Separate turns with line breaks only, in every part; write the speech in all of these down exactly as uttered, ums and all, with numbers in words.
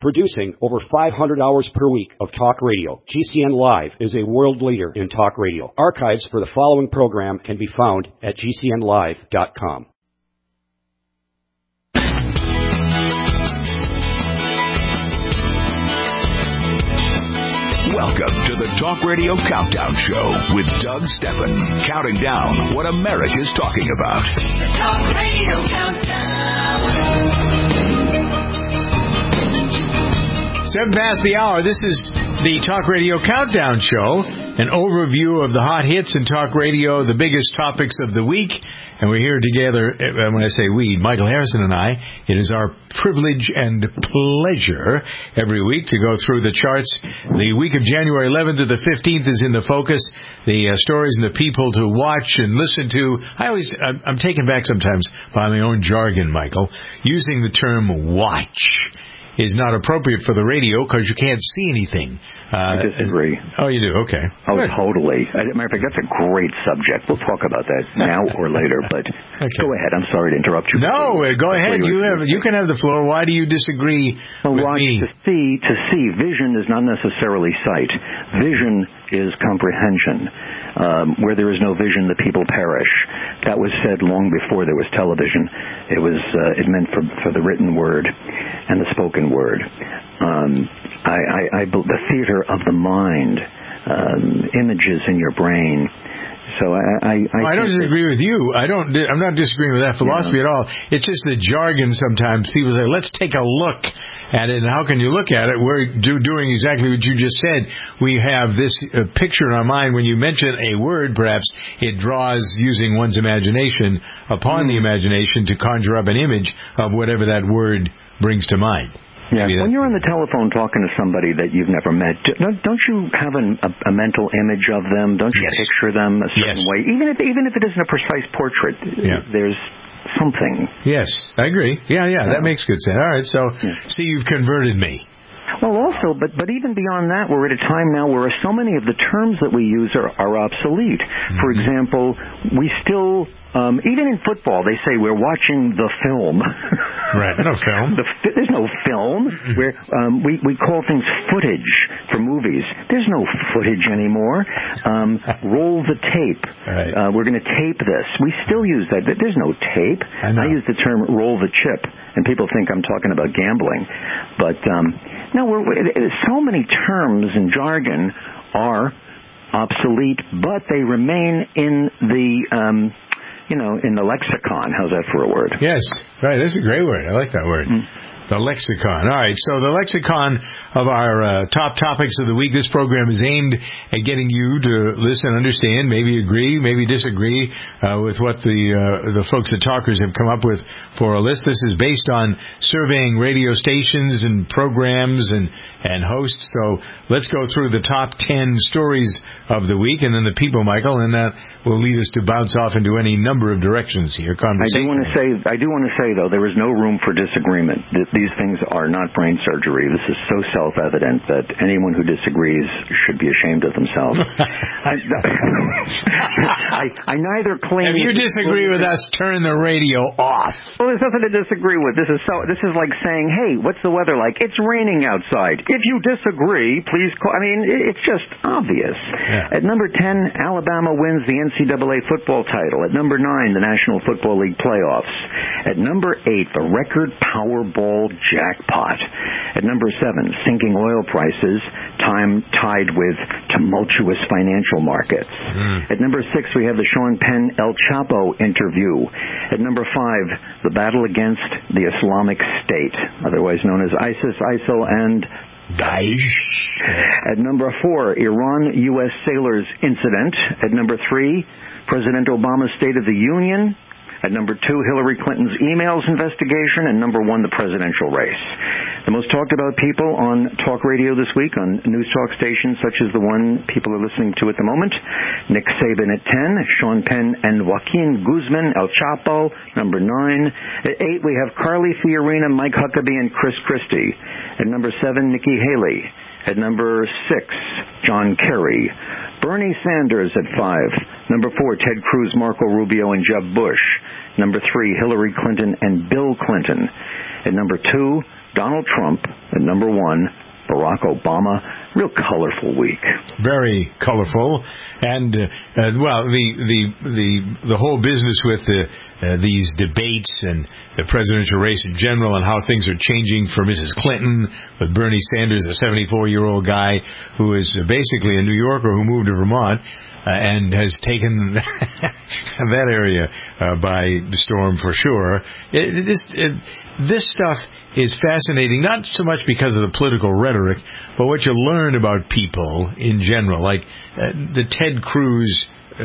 Producing over five hundred hours per week of talk radio, G C N Live is a world leader in talk radio. Archives for the following program can be found at G C N live dot com.
Welcome to the Talk Radio Countdown Show with Doug Steffen, counting down what America's talking about. The Talk Radio Countdown.
Seven past the hour. This is the Talk Radio Countdown Show, an overview of the hot hits in talk radio, the biggest topics of the week. And we're here together, when I say we, Michael Harrison and I, it is our privilege and pleasure every week to go through the charts. The week of January eleventh to the fifteenth is in the focus. The uh, stories and the people to watch and listen to. I always, I'm, I'm taken back sometimes by my own jargon, Michael. Using the term watch is not appropriate for the radio because you can't see anything.
Uh, I disagree.
Oh, you do? Okay.
Oh, Good. Totally. As a matter of fact, that's a great subject. We'll talk about that now or later, but okay. Go ahead. I'm sorry to interrupt you.
No, go ahead. You have, you can have the floor. Why do you disagree
well,
with
watch,
me?
To see, to see, vision is not necessarily sight. Vision is comprehension. Um, where there is no vision, the people perish. That was said long before there was television. It was uh, it meant for for the written word and the spoken word. Um, I, I, I the theater of the mind, um, images in your brain. So I, I, I,
well, I don't disagree with you. I don't. I'm not disagreeing with that philosophy yeah. at all. It's just the jargon. Sometimes people say, "Let's take a look at it." And how can you look at it? We're do, doing exactly what you just said. We have this uh, picture in our mind. When you mention a word, perhaps it draws, using one's imagination, upon mm. the imagination to conjure up an image of whatever that word brings to mind.
Yeah. When you're on the telephone talking to somebody that you've never met, don't you have an, a, a mental image of them? Don't you
yes.
picture them a certain
yes.
way? Even if even if it isn't a precise portrait, yeah. there's something.
Yes, I agree. Yeah, yeah, yeah. That makes good sense. All right, so yeah. see, you've converted me.
Well, also, but but even beyond that, we're at a time now where so many of the terms that we use are, are obsolete. Mm-hmm. For example, we still, um, even in football, they say we're watching the film.
Right, no film.
The, there's no film. Mm-hmm. Where um, we we call things footage for movies. There's no footage anymore. Um, roll the tape.
Right.
Uh, we're going to tape this. We still use that. There's no tape.
I,
I use the term roll the chip, and people think I'm talking about gambling, but um, no. We're, so many terms and jargon are obsolete, but they remain in the, um, you know, in the lexicon. How's that for a word?
Yes, right. That's a great word. I like that word. Mm. The lexicon. All right, so the lexicon of our uh, top topics of the week. This program is aimed at getting you to listen, understand, maybe agree, maybe disagree uh, with what the uh, the folks at Talkers have come up with for a list. This is based on surveying radio stations and programs and, and hosts. So let's go through the top ten stories of the week, and then the people, Michael, and that will lead us to bounce off into any number of directions here.
I do want to say, I do want to say, though, there is no room for disagreement. These things are not brain surgery. This is so self-evident that anyone who disagrees should be ashamed of themselves. I, I, I neither claim...
If you disagree with us, turn the radio off.
Well, there's nothing to disagree with. This is so. This is like saying, hey, what's the weather like? It's raining outside. If you disagree, please call... I mean, it's just obvious. Yeah. At number ten, Alabama wins the N C double A football title. At number nine, the National Football League playoffs. At number eight, the record Powerball jackpot. At number seven, sinking oil prices, time tied with tumultuous financial markets. Mm. At number six, we have the Sean Penn El Chapo interview. At number five, the battle against the Islamic State, otherwise known as ISIS, ISIL, and Daesh. At number four, Iran-U S sailors incident. At number three, President Obama's State of the Union. At number two, Hillary Clinton's emails investigation. And number one, the presidential race. The most talked about people on talk radio this week on news talk stations such as the one people are listening to at the moment. Nick Saban at ten, Sean Penn and Joaquin Guzman, El Chapo, number nine. At eight, we have Carly Fiorina, Mike Huckabee, and Chris Christie. At number seven, Nikki Haley. At number six, John Kerry. Bernie Sanders at five. Number four, Ted Cruz, Marco Rubio, and Jeb Bush. Number three, Hillary Clinton and Bill Clinton. At number two, Donald Trump. At number one, Barack Obama. Real colorful week.
Very colorful, and uh, uh, well, the the the the whole business with the, uh, these debates and the presidential race in general, and how things are changing for Missus Clinton with Bernie Sanders, a seventy-four-year-old guy who is basically a New Yorker who moved to Vermont. Uh, and has taken that area uh, by storm for sure. It, it, this, it, this stuff is fascinating, not so much because of the political rhetoric, but what you learn about people in general. Like uh, the Ted Cruz, uh,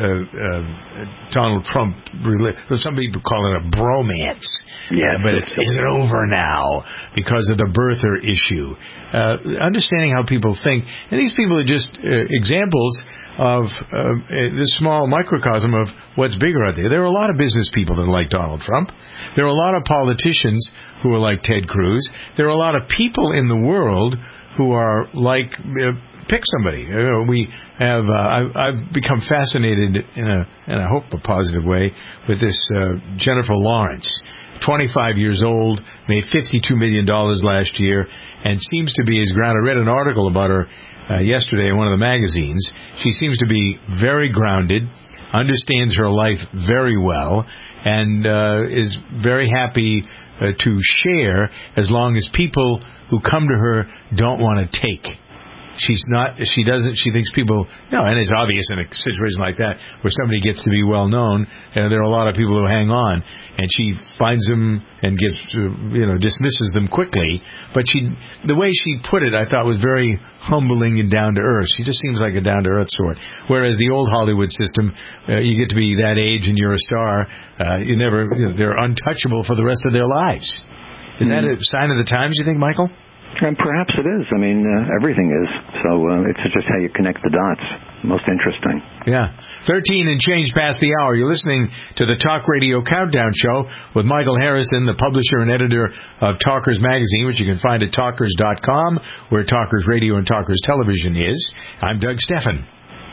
uh, Donald Trump, some people call it a bromance.
Yeah,
but it's, is it over now because of the birther issue? Uh, understanding how people think. And these people are just uh, examples of uh, this small microcosm of what's bigger out there. There are a lot of business people that are like Donald Trump. There are a lot of politicians who are like Ted Cruz. There are a lot of people in the world who are like... Uh, pick somebody. Uh, we have. Uh, I've, I've become fascinated in a, in I hope, a positive way with this uh, Jennifer Lawrence, twenty-five years old, made fifty-two million dollars last year, and seems to be, as ground. I read an article about her uh, yesterday in one of the magazines. She seems to be very grounded, understands her life very well, and uh, is very happy uh, to share as long as people who come to her don't want to take. She's not, she doesn't, she thinks people, no, and it's obvious in a situation like that where somebody gets to be well known, uh, there are a lot of people who hang on, and she finds them and gives, uh, you know, dismisses them quickly. But she, the way she put it, I thought was very humbling and down to earth. She just seems like a down to earth sort. Whereas the old Hollywood system, uh, you get to be that age and you're a star, uh, you never, you know, they're untouchable for the rest of their lives. Is mm. that a sign of the times, you think, Michael?
And perhaps it is. I mean, uh, everything is. So uh, it's just how you connect the dots. Most interesting.
Yeah. thirteen and change past the hour. You're listening to the Talk Radio Countdown Show with Michael Harrison, the publisher and editor of Talkers Magazine, which you can find at talkers dot com, where Talkers Radio and Talkers Television is. I'm Doug Steffen.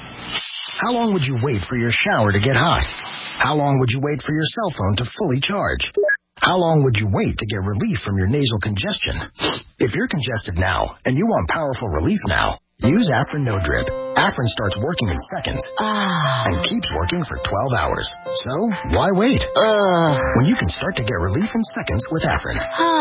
How long would you wait for your shower to get hot? How long would you wait for your cell phone to fully charge? How long would you wait to get relief from your nasal congestion? If you're congested now and you want powerful relief now, use Afrin No Drip. Afrin starts working in seconds
ah.
and keeps working for twelve hours. So, why wait?
Uh.
When you can start to get relief in seconds with Afrin.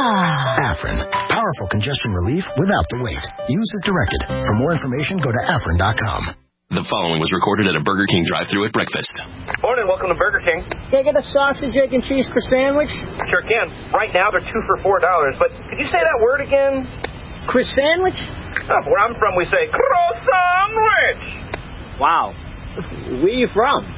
Ah.
Afrin, powerful congestion relief without the wait. Use as directed. For more information, go to afrin dot com.
The following was recorded at a Burger King drive-thru at breakfast.
Morning, welcome to Burger King.
Can I get a sausage, egg, and cheese croissant sandwich?
Sure can. Right now, they're two for four dollars. But could you say that word again?
Croissant sandwich?
Oh, where I'm from, we say croissant-wich.
Wow. Where are you from?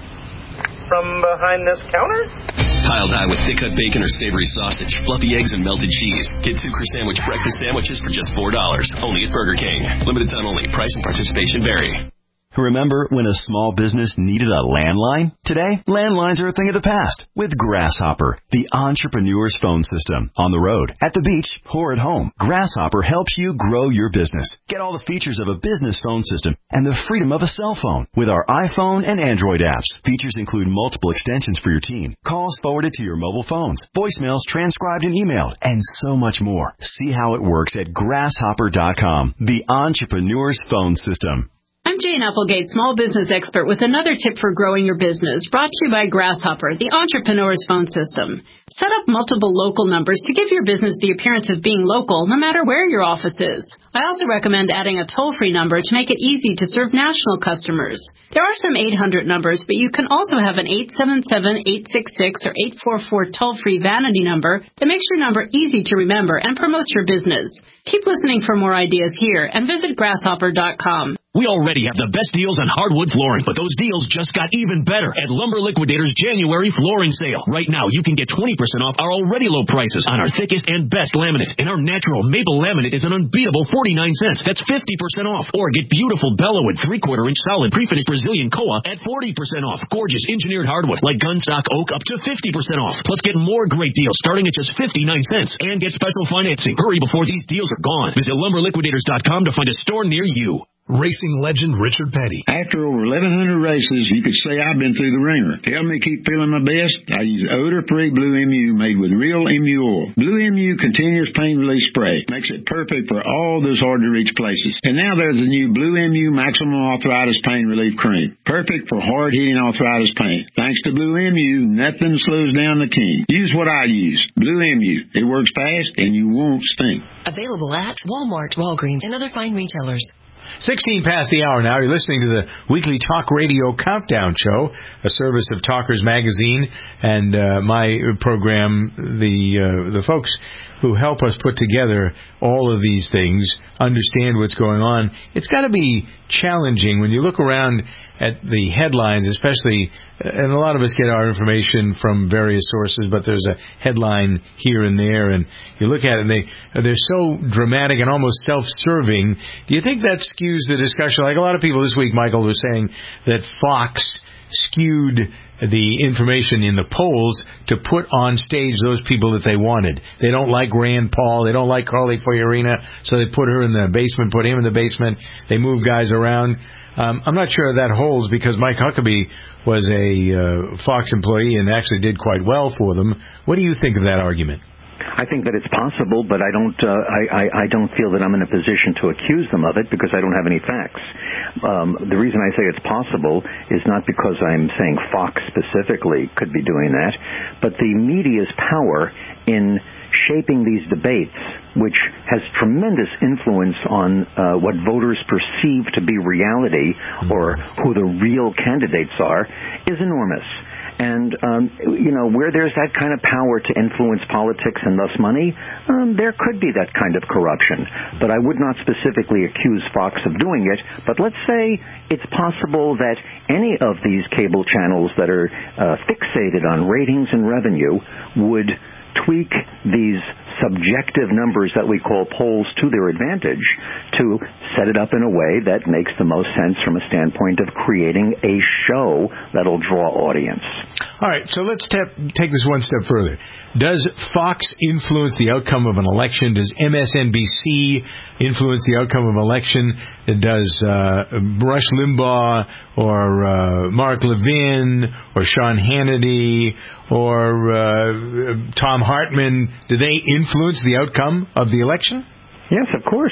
From behind this counter?
Piled high with thick-cut bacon or savory sausage, fluffy eggs, and melted cheese. Get two croissant sandwich breakfast sandwiches for just four dollars. Only at Burger King. Limited time only. Price and participation vary.
Remember when a small business needed a landline? Today, landlines are a thing of the past with Grasshopper, the entrepreneur's phone system. On the road, at the beach, or at home, Grasshopper helps you grow your business. Get all the features of a business phone system and the freedom of a cell phone with our iPhone and Android apps. Features include multiple extensions for your team, calls forwarded to your mobile phones, voicemails transcribed and emailed, and so much more. See how it works at grasshopper dot com, the entrepreneur's phone system.
I'm Jane Applegate, small business expert, with another tip for growing your business, brought to you by Grasshopper, the entrepreneur's phone system. Set up multiple local numbers to give your business the appearance of being local, no matter where your office is. I also recommend adding a toll-free number to make it easy to serve national customers. There are some eight hundred numbers, but you can also have an eight seven seven, eight six six, or eight four four toll-free vanity number that makes your number easy to remember and promotes your business. Keep listening for more ideas here and visit grasshopper dot com.
We already have the best deals on hardwood flooring, but those deals just got even better at Lumber Liquidators' January flooring sale. Right now, you can get twenty percent off our already low prices on our thickest and best laminate. And our natural maple laminate is an unbeatable forty-nine cents. That's fifty percent off. Or get beautiful Bellawood three-quarter inch solid pre-finished Brazilian Koa at forty percent off. Gorgeous engineered hardwood like gunstock oak up to fifty percent off. Plus, get more great deals starting at just fifty-nine cents. And get special financing. Hurry before these deals are gone. Visit lumber liquidators dot com to find a store near you.
Racing legend Richard Petty.
After over eleven hundred races, you could say I've been through the ringer. To help me keep feeling my best, I use odor-free Blue M U made with real M U oil. Blue M U continuous pain relief spray makes it perfect for all those hard-to-reach places. And now there's a new Blue M U Maximum Arthritis Pain Relief Cream. Perfect for hard-hitting arthritis pain. Thanks to Blue M U, nothing slows down the king. Use what I use. Blue M U. It works fast and you won't stink.
Available at Walmart, Walgreens, and other fine retailers.
sixteen past the hour now. You're listening to the weekly Talk Radio Countdown Show, a service of Talkers Magazine and uh, my program. The uh, the folks who help us put together all of these things understand what's going on. It's got to be challenging when you look around at the headlines, especially, and a lot of us get our information from various sources, but there's a headline here and there, and you look at it, and they, they're so dramatic and almost self-serving. Do you think that skews the discussion? Like a lot of people this week, Michael, were saying that Fox skewed the information in the polls to put on stage those people that they wanted. They don't like Rand Paul. They don't like Carly Fiorina, so they put her in the basement, put him in the basement. They move guys around. Um, I'm not sure that holds because Mike Huckabee was a uh, Fox employee and actually did quite well for them. What do you think of that argument?
I think that it's possible, but I don't. Uh, I, I, I don't feel that I'm in a position to accuse them of it because I don't have any facts. Um, the reason I say it's possible is not because I'm saying Fox specifically could be doing that, but the media's power in shaping these debates, which has tremendous influence on uh, what voters perceive to be reality or who the real candidates are, is enormous. And, um, you know, where there's that kind of power to influence politics and thus money, um, there could be that kind of corruption. But I would not specifically accuse Fox of doing it. But let's say it's possible that any of these cable channels that are uh, fixated on ratings and revenue would tweak these subjective numbers that we call polls to their advantage to set it up in a way that makes the most sense from a standpoint of creating a show that'll draw audience.
All right, so let's step, take this one step further. Does Fox influence the outcome of an election? Does M S N B C influence the outcome of an election? Does uh, Rush Limbaugh or uh, Mark Levin or Sean Hannity or uh, Tom Hartman, do they influence the outcome of the election?
Yes, of course.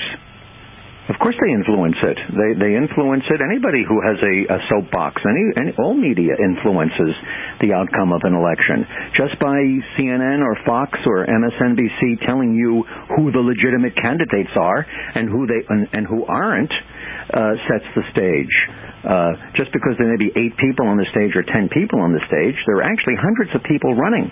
Of course they influence it. They they influence it. Anybody who has a, a soapbox, any, any all media influences the outcome of an election. Just by C N N or Fox or M S N B C telling you who the legitimate candidates are and who they and, and who aren't uh, sets the stage. Uh, just because there may be eight people on the stage or ten people on the stage, there are actually hundreds of people running.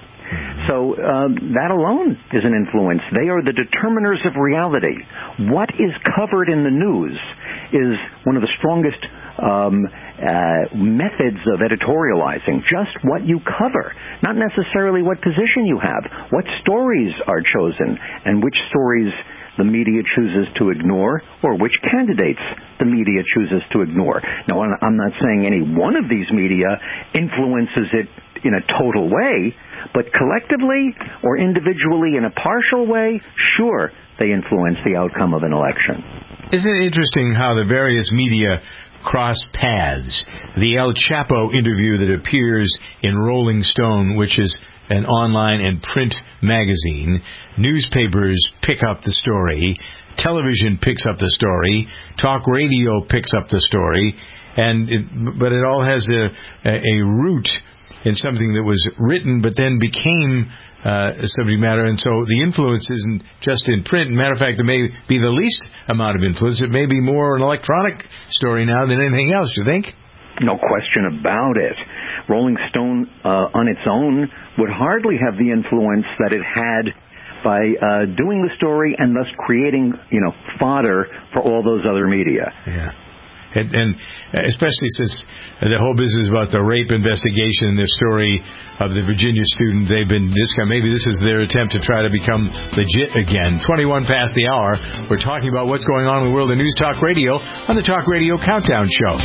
So uh, that alone is an influence. They are the determiners of reality. What is covered in the news is one of the strongest um, uh, methods of editorializing. Just what you cover, not necessarily what position you have, what stories are chosen, and which stories the media chooses to ignore, or which candidates the media chooses to ignore. Now, I'm not saying any one of these media influences it in a total way, but collectively or individually in a partial way, sure, they influence the outcome of an election.
Isn't it interesting how the various media cross paths? The El Chapo interview that appears in Rolling Stone, which is an online and print magazine, newspapers pick up the story, television picks up the story, talk radio picks up the story, and it, but it all has a, a, a root in something that was written but then became uh, subject matter, and so the influence isn't just in print. Matter of fact, it may be the least amount of influence. It may be more an electronic story now than anything else, do you think?
No question about it. Rolling Stone uh, on its own would hardly have the influence that it had by uh, doing the story and thus creating, you know, fodder for all those other media.
Yeah. And, and especially since the whole business about the rape investigation and the story of the Virginia student, they've been this kind. Maybe this is their attempt to try to become legit again. twenty-one past the hour. We're talking about what's going on in the world of News Talk Radio on the Talk Radio Countdown Show.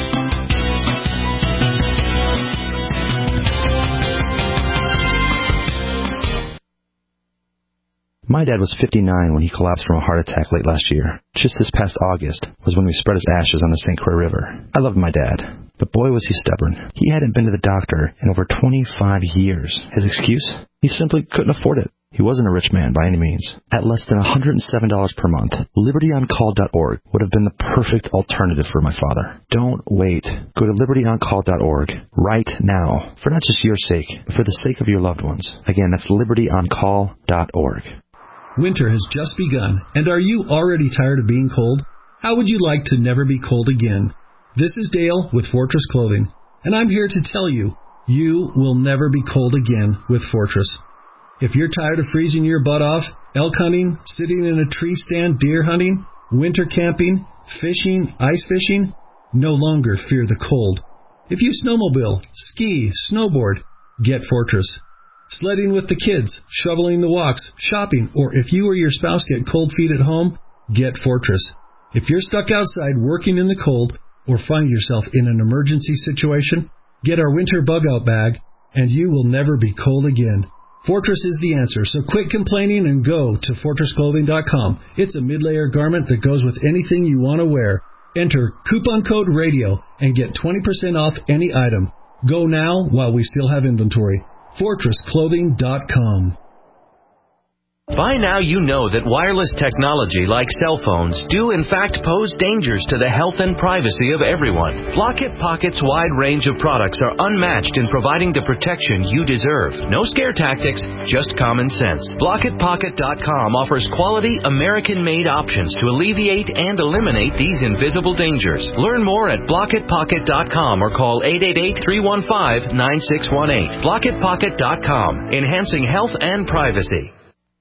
My dad was fifty-nine when he collapsed from a heart attack late last year. Just this past August was when we spread his ashes on the Saint Croix River. I loved my dad, but boy was he stubborn. He hadn't been to the doctor in over twenty-five years. His excuse? He simply couldn't afford it. He wasn't a rich man by any means. At less than one hundred seven dollars per month, liberty on call dot org would have been the perfect alternative for my father. Don't wait. Go to liberty on call dot org right now, for not just your sake, but for the sake of your loved ones. Again, that's liberty on call dot org.
Winter has just begun, and are you already tired of being cold? How would you like to never be cold again? This is Dale with Fortress Clothing, and I'm here to tell you, you will never be cold again with Fortress. If you're tired of freezing your butt off, elk hunting, sitting in a tree stand, deer hunting, winter camping, fishing, ice fishing, no longer fear the cold. If you snowmobile, ski, snowboard, get Fortress. Sledding with the kids, shoveling the walks, shopping, or if you or your spouse get cold feet at home, get Fortress. If you're stuck outside working in the cold or find yourself in an emergency situation, get our winter bug-out bag, and you will never be cold again. Fortress is the answer, so quit complaining and go to fortress clothing dot com. It's a mid-layer garment that goes with anything you want to wear. Enter coupon code RADIO and get twenty percent off any item. Go now while we still have inventory. fortress clothing dot com.
By now you know that wireless technology like cell phones do in fact pose dangers to the health and privacy of everyone. Blockit Pocket's wide range of products are unmatched in providing the protection you deserve. No scare tactics, just common sense. blockit pocket dot com offers quality American-made options to alleviate and eliminate these invisible dangers. Learn more at blockit pocket dot com or call eight eight eight, three one five, nine six one eight. blockit pocket dot com, enhancing health and privacy.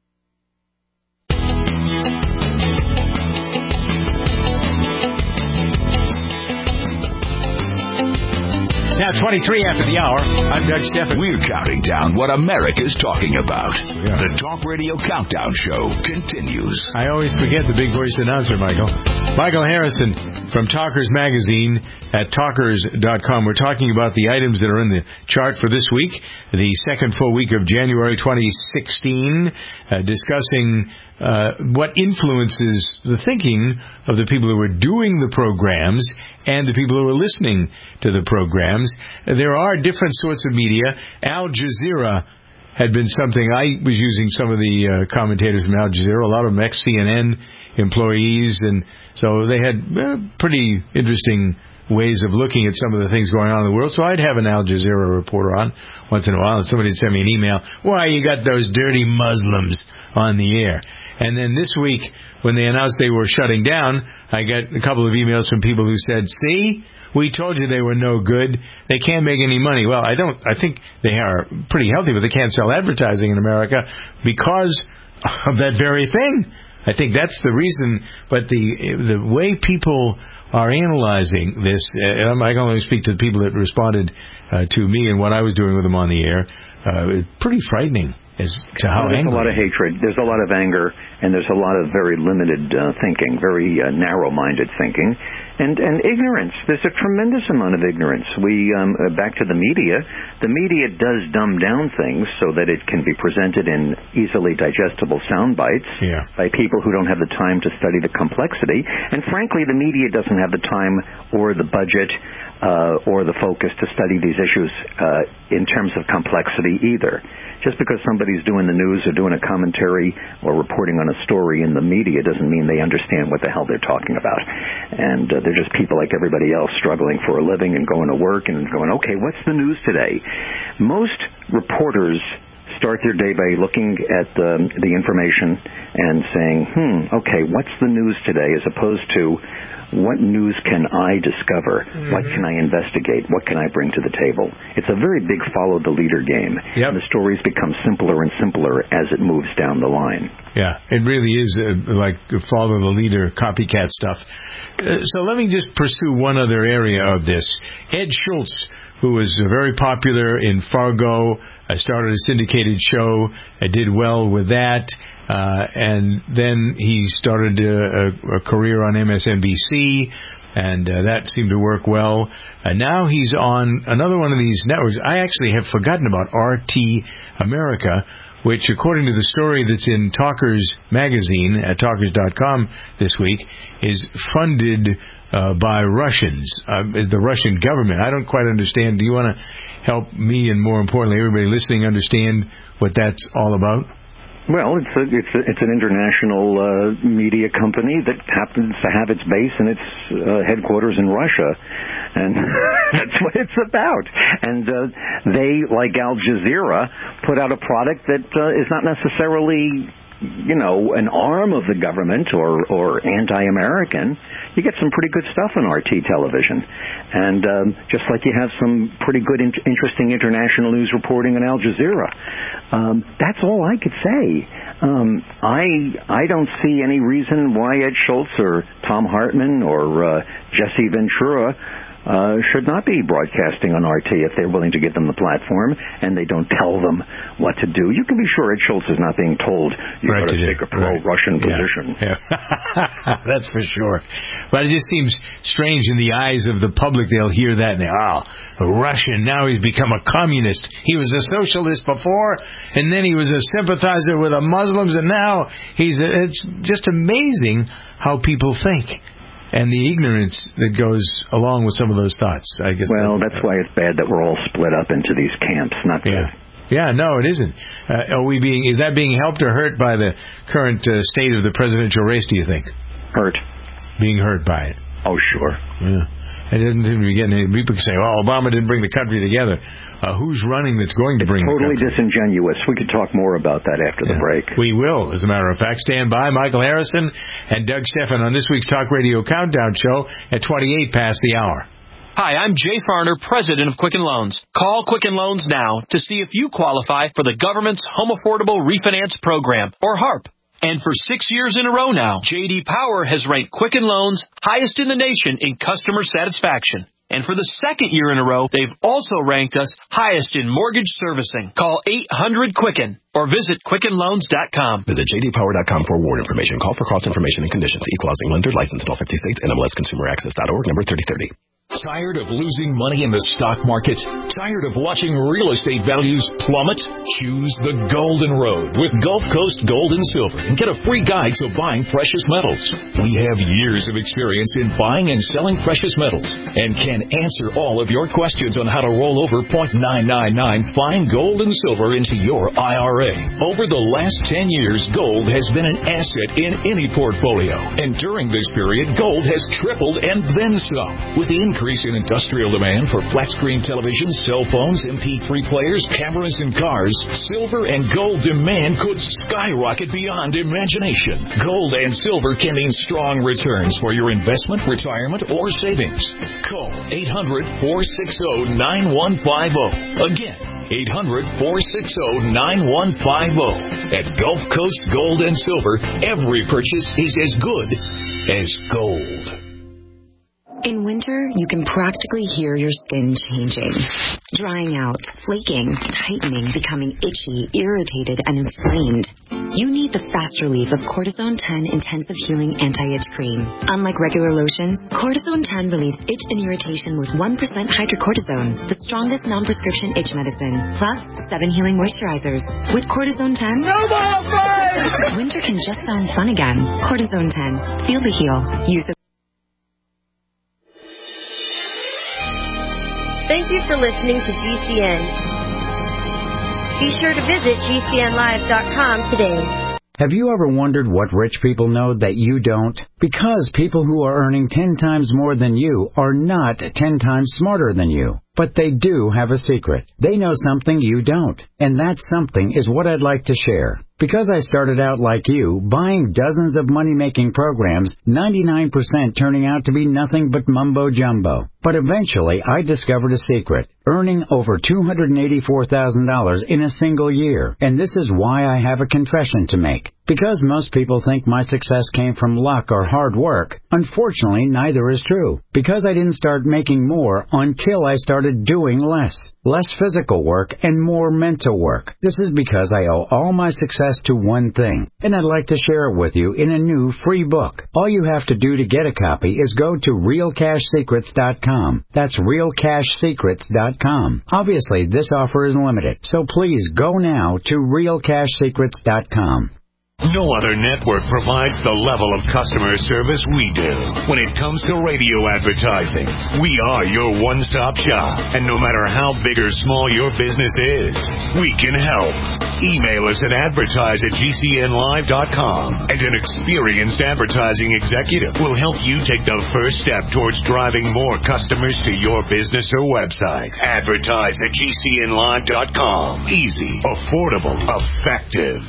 Now, twenty-three after the hour, I'm Doug Stephan.
We're counting down what America's talking about. The Talk Radio Countdown Show continues.
I always forget the big voice announcer, Michael. Michael Harrison from Talkers Magazine at talkers dot com. We're talking about the items that are in the chart for this week, the second full week of January twenty sixteen, uh, discussing uh, what influences the thinking of the people who are doing the programs and the people who are listening to the programs. There are different sorts of media. Al Jazeera had been something. I was using some of the uh, commentators from Al Jazeera, a lot of them ex-C N N employees, and so they had uh, pretty interesting ways of looking at some of the things going on in the world. So I'd have an Al Jazeera reporter on once in a while, and somebody would send me an email, why, you got those dirty Muslims on the air. And then this week, when they announced they were shutting down, I got a couple of emails from people who said, see, we told you they were no good. They can't make any money. Well, I don't. I think they are pretty healthy, but they can't sell advertising in America because of that very thing. I think that's the reason. But the the way people are analyzing this, uh, I can only speak to the people that responded uh, to me and what I was doing with them on the air. Uh, it's pretty frightening as to how
there's
angry.
a lot of hatred. There's a lot of anger, and there's a lot of very limited uh, thinking, very uh, narrow-minded thinking, and and ignorance. There's a tremendous amount of ignorance. We um, uh, back to the media. The media does dumb down things so that it can be presented in easily digestible sound bites
yeah.
by people who don't have the time to study the complexity. And frankly, the media doesn't have the time or the budget uh, or the focus to study these issues uh, in terms of complexity either. Just because somebody's doing the news or doing a commentary or reporting on a story in the media doesn't mean they understand what the hell they're talking about. And uh, they're just people like everybody else struggling for a living and going to work and going, okay, what's the news today? Most reporters start their day by looking at um, the information and saying, hmm, okay, what's the news today, as opposed to what news can I discover? Mm-hmm. What can I investigate? What can I bring to the table? It's a very big follow-the-leader game.
Yep.
And the stories become simpler and simpler as it moves down the line.
Yeah, it really is uh, like follow-the-leader, copycat stuff. Uh, so let me just pursue one other area of this. Ed Schultz, who was uh, very popular in Fargo, I started a syndicated show. I did well with that. Uh, and then he started a, a, a career on M S N B C, and uh, that seemed to work well. And now he's on another one of these networks. I actually have forgotten about R T America, which, according to the story that's in Talkers magazine at talkers dot com this week, is funded uh, by Russians, uh, is the Russian government. I don't quite understand. Do you want to help me and, more importantly, everybody listening understand what that's all about?
Well, it's a, it's a, it's an international uh, media company that happens to have its base and its uh, headquarters in Russia, and that's what it's about. And uh, they, like Al Jazeera, put out a product that uh, is not necessarily, you know, an arm of the government or, or anti-American. You get some pretty good stuff on R T television. And um, just like you have some pretty good, in- interesting international news reporting on Al Jazeera. Um, that's all I could say. Um, I I don't see any reason why Ed Schultz or Tom Hartman or uh, Jesse Ventura uh, should not be broadcasting on R T if they're willing to give them the platform and they don't tell them what to do. You can be sure Ed Schultz is not being told you've
right
got to
to
take a pro-Russian
right.
position.
Yeah. Yeah. That's for sure. But it just seems strange in the eyes of the public. They'll hear that and they, oh, a Russian, now he's become a communist. He was a socialist before, and then he was a sympathizer with the Muslims, and now he's a, it's just amazing how people think. And the ignorance that goes along with some of those thoughts, I guess.
Well,
that,
that's why it's bad that we're all split up into these camps. Not good.
Yeah. Yeah, no, it isn't. Uh, are we being? Is that being helped or hurt by the current uh, state of the presidential race, do you think?
Hurt.
Being hurt by it.
Oh, sure.
Yeah. It doesn't seem to be getting any people say, oh, Obama didn't bring the country together. Uh, who's running that's going to
it's
bring
totally
the country?
Disingenuous. We could talk more about that after
yeah.
the break.
We will, as a matter of fact. Stand by. Michael Harrison and Doug Stephan on this week's Talk Radio Countdown Show at twenty-eight past the hour.
Hi, I'm Jay Farner, president of Quicken Loans. Call Quicken Loans now to see if you qualify for the government's Home Affordable Refinance Program, or HARP. And for six years in a row now, J D Power has ranked Quicken Loans highest in the nation in customer satisfaction. And for the second year in a row, they've also ranked us highest in mortgage servicing. Call eight hundred Quicken or visit quicken loans dot com.
Visit j d power dot com for award information. Call for cost information and conditions. Equal housing lender, licensed in all fifty states, N M L S consumer access dot org, number thirty thirty.
Tired of losing money in the stock market? Tired of watching real estate values plummet? Choose the Golden Road with Gulf Coast Gold and Silver and get a free guide to buying precious metals. We have years of experience in buying and selling precious metals and can answer all of your questions on how to roll over zero point nine nine nine fine gold and silver into your I R A. Over the last ten years, gold has been an asset in any portfolio. And during this period, gold has tripled and then some. With the increase in industrial demand for flat-screen televisions, cell phones, M P three players, cameras, and cars, silver and gold demand could skyrocket beyond imagination. Gold and silver can mean strong returns for your investment, retirement, or savings. Call eight hundred, four six zero, nine one five zero. Again, eight hundred, four six zero, nine one five zero. At Gulf Coast Gold and Silver, every purchase is as good as gold.
In winter, you can practically hear your skin changing, drying out, flaking, tightening, becoming itchy, irritated, and inflamed. You need the fast relief of Cortisone ten Intensive Healing Anti-Itch Cream. Unlike regular lotions, Cortisone ten relieves itch and irritation with one percent hydrocortisone, the strongest non-prescription itch medicine, plus seven healing moisturizers. With Cortisone ten, no more fight! Winter can just sound fun again. Cortisone ten. Feel the heal. Use it.
Thank you for listening to G C N. Be sure to visit G C N live dot com today.
Have you ever wondered what rich people know that you don't? Because people who are earning ten times more than you are not ten times smarter than you. But they do have a secret. They know something you don't. And that something is what I'd like to share. Because I started out like you, buying dozens of money-making programs, ninety-nine percent turning out to be nothing but mumbo-jumbo. But eventually, I discovered a secret, earning over two hundred eighty-four thousand dollars in a single year. And this is why I have a confession to make. Because most people think my success came from luck or hard work. Unfortunately, neither is true, because I didn't start making more until I started doing less. Less physical work and more mental work. This is because I owe all my success to one thing, and I'd like to share it with you in a new free book. All you have to do to get a copy is go to real cash secrets dot com. That's real cash secrets dot com. Obviously, this offer is limited, so please go now to real cash secrets dot com.
No other network provides the level of customer service we do. When it comes to radio advertising, we are your one-stop shop. And no matter how big or small your business is, we can help. Email us at advertise at G C N live dot com, and an experienced advertising executive will help you take the first step towards driving more customers to your business or website. Advertise at G C N live dot com. Easy, affordable, effective.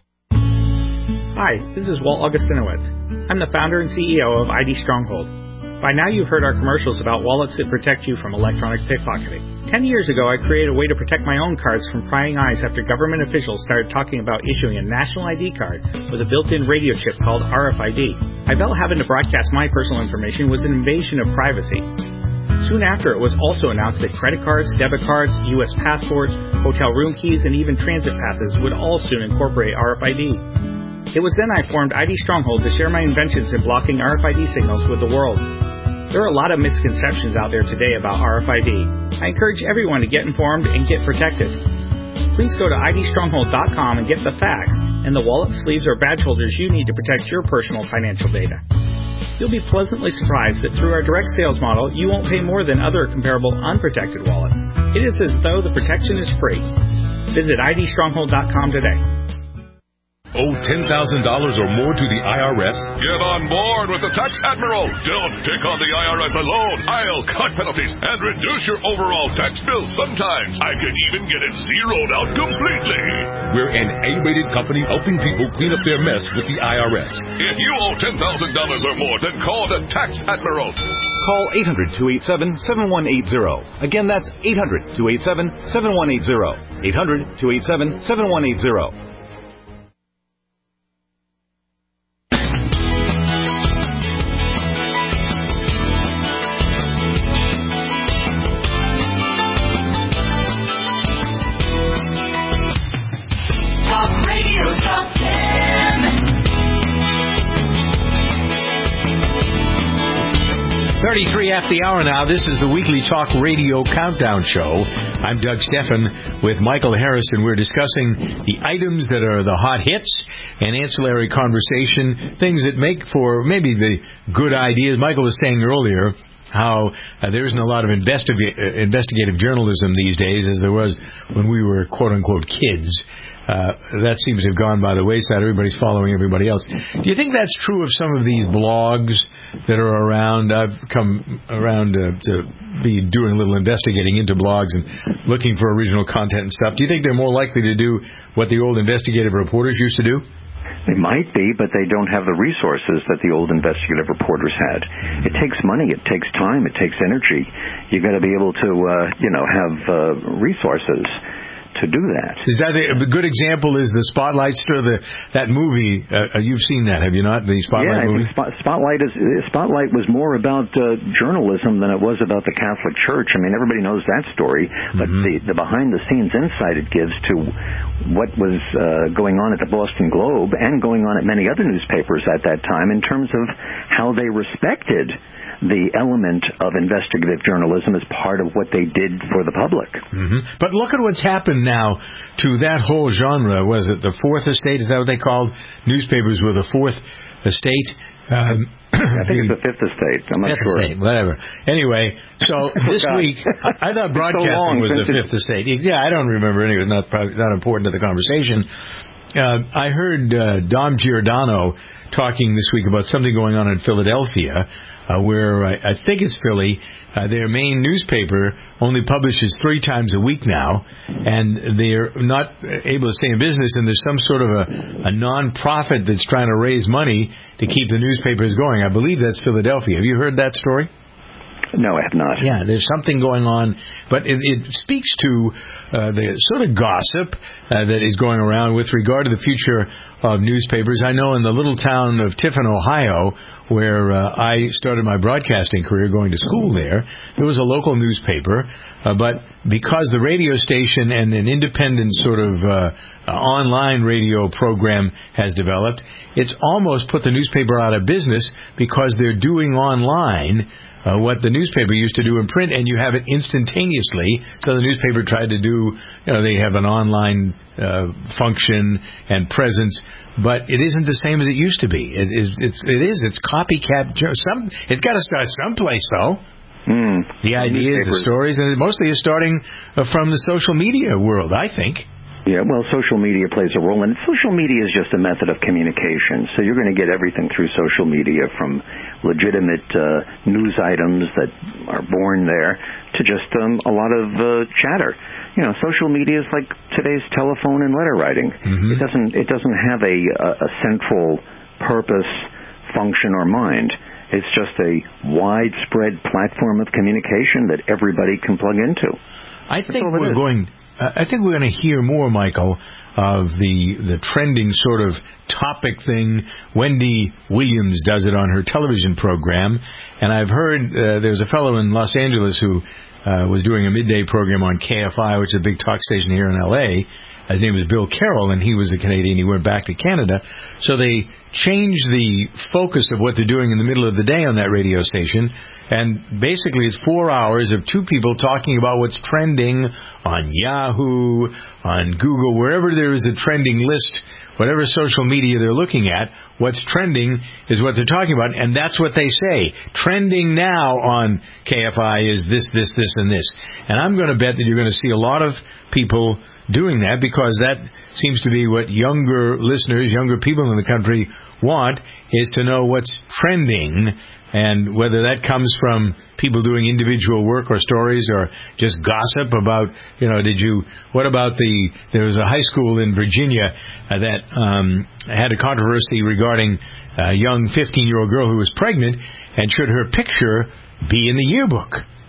Hi, this is Walt Augustinowitz. I'm the founder and C E O of I D Stronghold. By now you've heard our commercials about wallets that protect you from electronic pickpocketing. Ten years ago, I created a way to protect my own cards from prying eyes after government officials started talking about issuing a national I D card with a built-in radio chip called R F I D. I felt having to broadcast my personal information was an invasion of privacy. Soon after, it was also announced that credit cards, debit cards, U S passports, hotel room keys, and even transit passes would all soon incorporate R F I D. It was then I formed I D Stronghold to share my inventions in blocking R F I D signals with the world. There are a lot of misconceptions out there today about R F I D. I encourage everyone to get informed and get protected. Please go to I D stronghold dot com and get the facts and the wallet, sleeves, or badge holders you need to protect your personal financial data. You'll be pleasantly surprised that through our direct sales model, you won't pay more than other comparable unprotected wallets. It is as though the protection is free. Visit I D stronghold dot com today.
Owe ten thousand dollars or more to the I R S?
Get on board with the Tax Admiral. Don't take on the I R S alone. I'll cut penalties and reduce your overall tax bill. Sometimes I can even get it zeroed out completely.
We're an A-rated company helping people clean up their mess with the I R S.
If you owe ten thousand dollars or more, then call the Tax Admiral.
Call eight hundred, two eight seven, seven one eight zero. Again, that's eight hundred, two eight seven, seven one eight zero. eight hundred, two eight seven, seven one eight zero.
thirty-three after the hour now. This is the weekly talk radio countdown show. I'm Doug Steffen with Michael Harrison. We're discussing the items that are the hot hits and ancillary conversation, things that make for maybe the good ideas. Michael was saying earlier how uh, there isn't a lot of investiga- uh, investigative journalism these days as there was when we were quote-unquote kids. Uh, that seems to have gone by the wayside. Everybody's following everybody else. Do you think that's true of some of these blogs that are around? I've come around uh, to be doing a little investigating into blogs and looking for original content and stuff. Do you think they're more likely to do what the old investigative reporters used to do?
They might be, but they don't have the resources that the old investigative reporters had. It takes money, it takes time, it takes energy. You've got to be able to, uh, you know, have uh, resources to do that.
Is that a, a good example? Is the Spotlight still the that movie? Uh, you've seen that, have you not? The Spotlight
yeah,
movie.
Spot, Spotlight is Spotlight was more about uh, journalism than it was about the Catholic Church. I mean, everybody knows that story, but mm-hmm. the, the behind-the-scenes insight it gives to what was uh, going on at the Boston Globe and going on at many other newspapers at that time in terms of how they respected the element of investigative journalism as part of what they did for the public.
Mm-hmm. But look at what's happened now to that whole genre. Was it the Fourth Estate? Is that what they called newspapers with a Fourth Estate? Um,
I think it's the Fifth Estate. I'm not
Fifth
sure.
Estate, whatever. Anyway, so this week, I, I thought broadcasting so was the Fifth Estate. Yeah, I don't remember anyway. It's not, probably not important to the conversation. Uh, I heard uh, Dom Giordano talking this week about something going on in Philadelphia, uh, where I, I think it's Philly. Uh, their main newspaper only publishes three times a week now, and they're not able to stay in business, and there's some sort of a, a non-profit that's trying to raise money to keep the newspapers going. I believe that's Philadelphia. Have you heard that story?
No, I have not.
Yeah, there's something going on, but it, it speaks to uh, the sort of gossip uh, that is going around with regard to the future of newspapers. I know in the little town of Tiffin, Ohio, where uh, I started my broadcasting career going to school there. There was a local newspaper, uh, but because the radio station and an independent sort of uh, uh, online radio program has developed, it's almost put the newspaper out of business because they're doing online Uh, what the newspaper used to do in print, and you have it instantaneously. So the newspaper tried to do, you know, they have an online uh, function and presence, but it isn't the same as it used to be. It is, it's, it is, it's copycat. Some, it's got to start someplace, though.
Mm.
The ideas, the stories, and mostly it's starting uh, from the social media world, I think.
Yeah, well, social media plays a role, and social media is just a method of communication. So you're going to get everything through social media, from legitimate uh, news items that are born there to just um, a lot of uh, chatter. You know, social media is like today's telephone and letter writing. Mm-hmm. It doesn't it doesn't have a a central purpose, function, or mind. It's just a widespread platform of communication that everybody can plug into.
I think we're going. I think we're going to hear more, Michael, of the the trending sort of topic thing. Wendy Williams does it on her television program, and I've heard uh, there's a fellow in Los Angeles who uh, was doing a midday program on K F I, which is a big talk station here in L A. His name was Bill Carroll, and he was a Canadian. He went back to Canada. So they changed the focus of what they're doing in the middle of the day on that radio station. And basically it's four hours of two people talking about what's trending on Yahoo, on Google, wherever there is a trending list, whatever social media they're looking at, what's trending is what they're talking about. And that's what they say. Trending now on K F I is this, this, this, and this. And I'm going to bet that you're going to see a lot of people doing that, because that seems to be what younger listeners, younger people in the country want, is to know what's trending. And whether that comes from people doing individual work or stories, or just gossip about, you know, did you, what about the, there was a high school in Virginia uh, that um, had a controversy regarding a young fifteen-year-old girl who was pregnant, and should her picture be in the yearbook?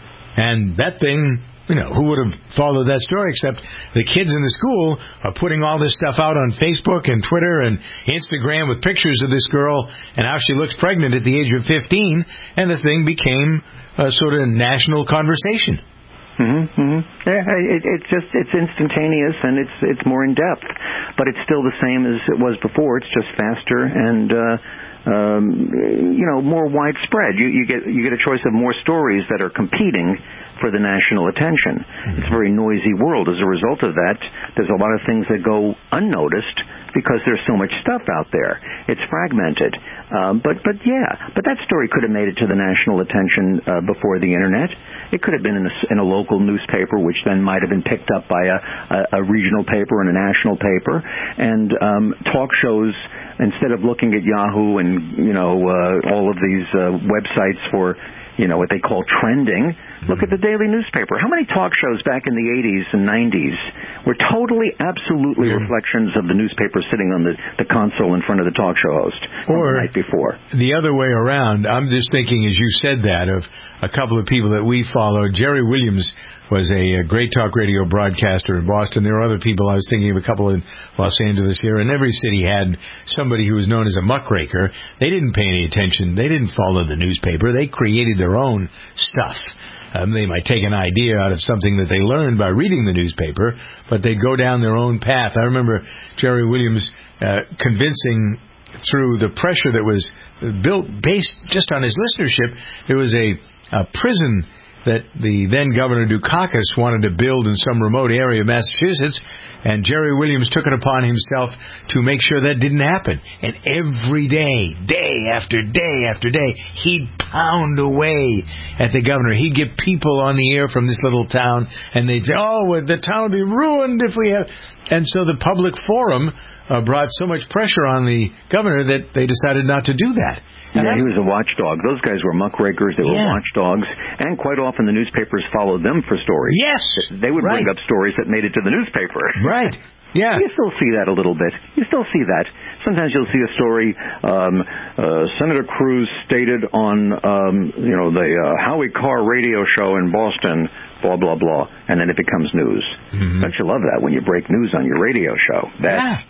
And that thing, you know, who would have followed that story, except the kids in the school are putting all this stuff out on Facebook and Twitter and Instagram with pictures of this girl and how she looks pregnant at the age of fifteen, and the thing became a sort of national conversation.
Mm-hmm, mm-hmm. Yeah, it, it's just, it's instantaneous, and it's it's more in depth, but it's still the same as it was before. It's just faster and uh Um, you know, more widespread. You, you get you get a choice of more stories that are competing for the national attention. Mm-hmm. It's a very noisy world. As a result of that, there's a lot of things that go unnoticed because there's so much stuff out there. It's fragmented. Um, but but yeah, but that story could have made it to the national attention uh, before the internet. It could have been in a, in a local newspaper, which then might have been picked up by a, a, a regional paper and a national paper. And um, talk shows, instead of looking at Yahoo and, you know, uh, all of these uh, websites for, you know, what they call trending, look at the daily newspaper. How many talk shows back in the eighties and nineties were totally, absolutely yeah. reflections of the newspaper sitting on the, the console in front of the talk show host
or
the night before?
The other way around. I'm just thinking, as you said that, of a couple of people that we followed. Jerry Williams was a, a great talk radio broadcaster in Boston. There are other people. I was thinking of a couple in Los Angeles here. And every city had somebody who was known as a muckraker. They didn't pay any attention. They didn't follow the newspaper. They created their own stuff. Um, they might take an idea out of something that they learned by reading the newspaper, but they'd go down their own path. I remember Jerry Williams uh, convincing, through the pressure that was built based just on his listenership, there was a, a prison that the then Governor Dukakis wanted to build in some remote area of Massachusetts, and Jerry Williams took it upon himself to make sure that didn't happen. And every day, day after day after day, he'd pound away at the governor. He'd get people on the air from this little town, and they'd say, oh, well, the town would be ruined if we have... And so the public forum uh, brought so much pressure on the governor that they decided not to do that.
And yeah, he was a watchdog. Those guys were muckrakers. They were yeah. watchdogs. And quite often the newspapers followed them for stories.
Yes.
They would
right.
bring up stories that made it to the newspaper.
Right. Yeah.
You still see that a little bit. You still see that. Sometimes you'll see a story, um, uh, Senator Cruz stated on, um, you know, the uh, Howie Carr radio show in Boston, blah, blah, blah, and then it becomes news. Mm-hmm. Don't you love that when you break news on your radio show? That's,
yeah.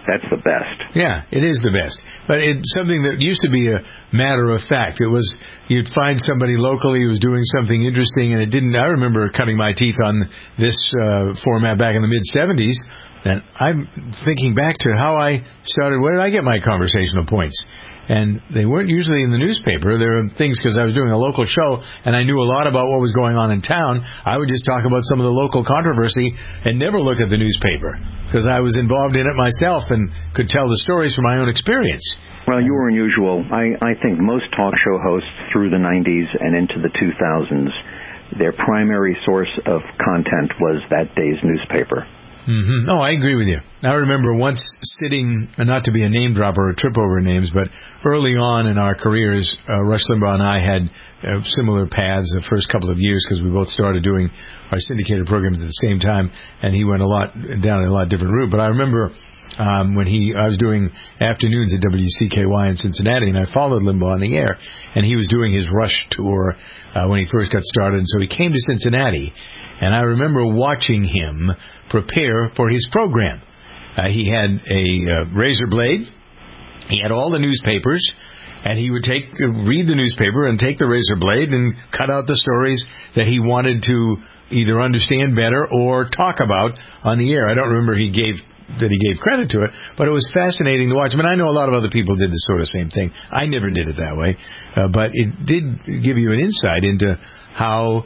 that's the best.
Yeah, it is the best. But it's something that used to be a matter of fact. It was, you'd find somebody locally who was doing something interesting, and it didn't, I remember cutting my teeth on this uh, format back in the mid-seventies, and I'm thinking back to how I started, where did I get my conversational points? And they weren't usually in the newspaper. There were things, because I was doing a local show, and I knew a lot about what was going on in town. I would just talk about some of the local controversy and never look at the newspaper, because I was involved in it myself and could tell the stories from my own experience.
Well, you were unusual. I, I think most talk show hosts through the nineties and into the two thousands, their primary source of content was that day's newspaper.
Mm-hmm. Oh, I agree with you. I remember once sitting, not to be a name dropper or trip over names, but early on in our careers, uh, Rush Limbaugh and I had uh, similar paths the first couple of years, because we both started doing our syndicated programs at the same time, and he went a lot down a lot different route. But I remember um, when he, I was doing afternoons at W C K Y in Cincinnati, and I followed Limbaugh on the air, and he was doing his Rush tour uh, when he first got started, and so he came to Cincinnati. And I remember watching him prepare for his program. Uh, he had a uh, razor blade. He had all the newspapers, and he would take uh, read the newspaper and take the razor blade and cut out the stories that he wanted to either understand better or talk about on the air. I don't remember he gave that he gave credit to it, but it was fascinating to watch. I mean, I know a lot of other people did the sort of same thing. I never did it that way, uh, but it did give you an insight into how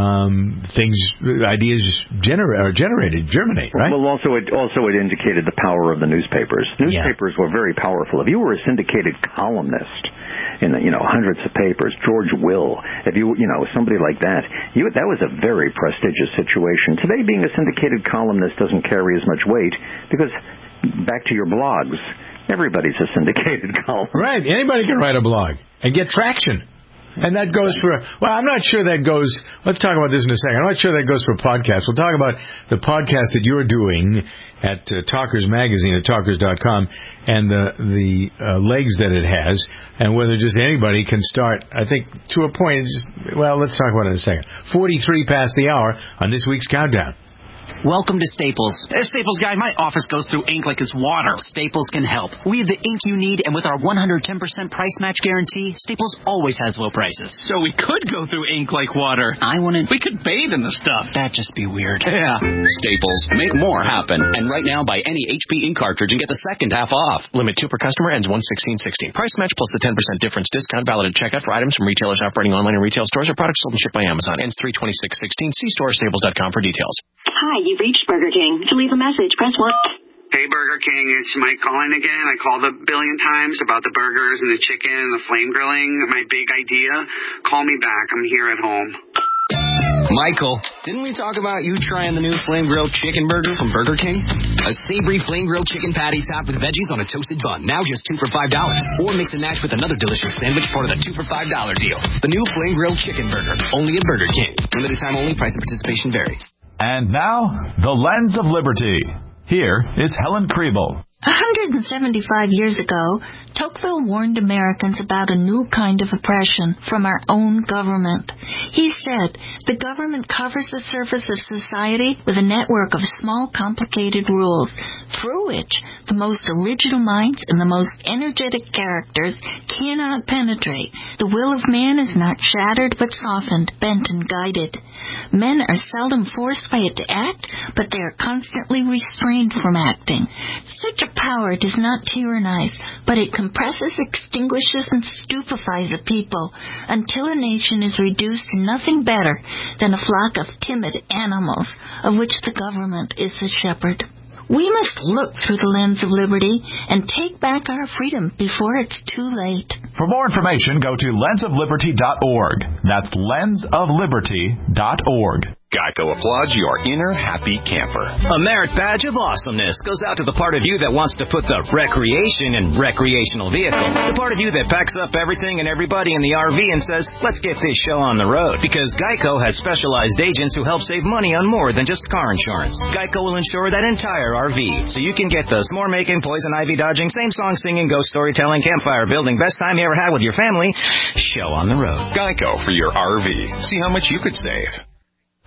Um, things, ideas generate are generated, germinate, right?
Well, also it also it indicated the power of the newspapers. Newspapers yeah. were very powerful. If you were a syndicated columnist in the, you know hundreds of papers, George Will, if you you know somebody like that, you that was a very prestigious situation. Today, being a syndicated columnist doesn't carry as much weight because, back to your blogs, everybody's a syndicated columnist.
Right? Anybody can write a blog and get traction. And that goes for, well, I'm not sure that goes, let's talk about this in a second. I'm not sure that goes for podcasts. We'll talk about the podcast that you're doing at uh, Talkers Magazine at talkers dot com and the the uh, legs that it has, and whether just anybody can start, I think, to a point. Just, well, let's talk about it in a second. forty-three past the hour on this week's Countdown.
Welcome to Staples. As Staples guy, my office goes through ink like it's water. Staples can help. We have the ink you need, and with our one hundred ten percent price match guarantee, Staples always has low prices.
So we could go through ink like water.
I wouldn't.
We could bathe in the stuff.
That'd just be weird.
Yeah.
Staples. Make more happen. And right now, buy any H P ink cartridge and get the second half off.
Limit two per customer, ends one sixteen sixteen. Price match plus the ten percent difference discount valid at checkout for items from retailers operating online and retail stores or products sold and shipped by Amazon. Ends three twenty-six sixteen. See store staples dot com for details.
Hi, you've reached Burger King. To leave a message, press one.
Hey, Burger King, it's Mike calling again. I called a billion times about the burgers and the chicken and the flame grilling. My big idea. Call me back. I'm here at home.
Michael, didn't we talk about you trying the new flame grilled chicken burger from Burger King? A savory flame grilled chicken patty topped with veggies on a toasted bun. Now just two for five dollars. Or mix and match with another delicious sandwich, part of the two for five dollar deal. The new flame grilled chicken burger, only at Burger King. Limited time only. Price and participation vary.
And now, the Lens of Liberty. Here is Helen Kriebel.
one hundred seventy-five years ago, Tocqueville warned Americans about a new kind of oppression from our own government. He said, the government covers the surface of society with a network of small, complicated rules, through which the most original minds and the most energetic characters cannot penetrate. The will of man is not shattered, but softened, bent, and guided. Men are seldom forced by it to act, but they are constantly restrained from acting. Such a power does not tyrannize, but it compresses, extinguishes, and stupefies a people until a nation is reduced to nothing better than a flock of timid animals, of which the government is the shepherd. We must look through the lens of liberty and take back our freedom before it's too late.
For more information, go to lens of liberty dot org. That's lens of liberty dot org.
Geico applauds your inner happy camper.
A merit badge of awesomeness goes out to the part of you that wants to put the recreation in recreational vehicle. The part of you that packs up everything and everybody in the R V and says, let's get this show on the road. Because Geico has specialized agents who help save money on more than just car insurance. Geico will insure that entire R V, so you can get the s'more making, poison ivy dodging, same song singing, ghost storytelling, campfire building, best time you ever had with your family show on the road.
Geico for your R V. See how much you could save.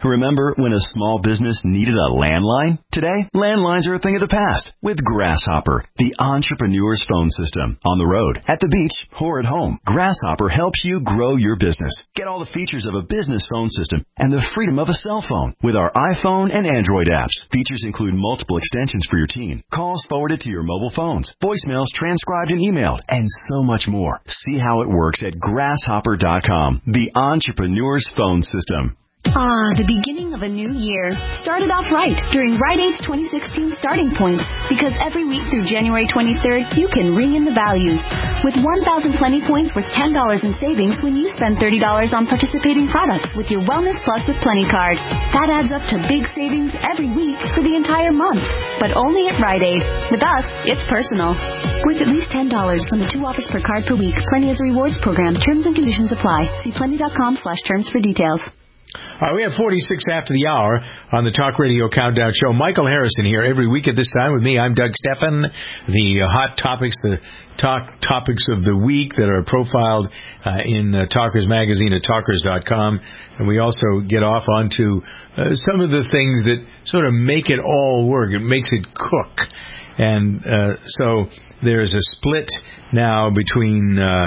Remember when a small business needed a landline? Today, landlines are a thing of the past with Grasshopper, the entrepreneur's phone system. On the road, at the beach, or at home, Grasshopper helps you grow your business. Get all the features of a business phone system and the freedom of a cell phone with our iPhone and Android apps. Features include multiple extensions for your team, calls forwarded to your mobile phones, voicemails transcribed and emailed, and so much more. See how it works at grasshopper dot com, the entrepreneur's phone system.
Ah, the beginning of a new year. Started off right during Rite Aid's twenty sixteen Starting Points, because every week through January twenty-third, you can ring in the value. With one thousand Plenty Points worth ten dollars in savings when you spend thirty dollars on participating products with your Wellness Plus with Plenty card. That adds up to big savings every week for the entire month, but only at Rite Aid. With us, it's personal. Worth at least ten dollars, limit two offers per card per week. Plenty is a rewards program. Terms and conditions apply. See plenty dot com slash terms for details.
All right, we have forty-six after the hour on the Talk Radio Countdown Show. Michael Harrison here every week at this time with me. I'm Doug Stephan. The uh, hot topics, the talk topics of the week that are profiled uh, in uh, Talkers Magazine at talkers dot com. And we also get off onto uh, some of the things that sort of make it all work. It makes it cook. And uh, so there's a split now between uh,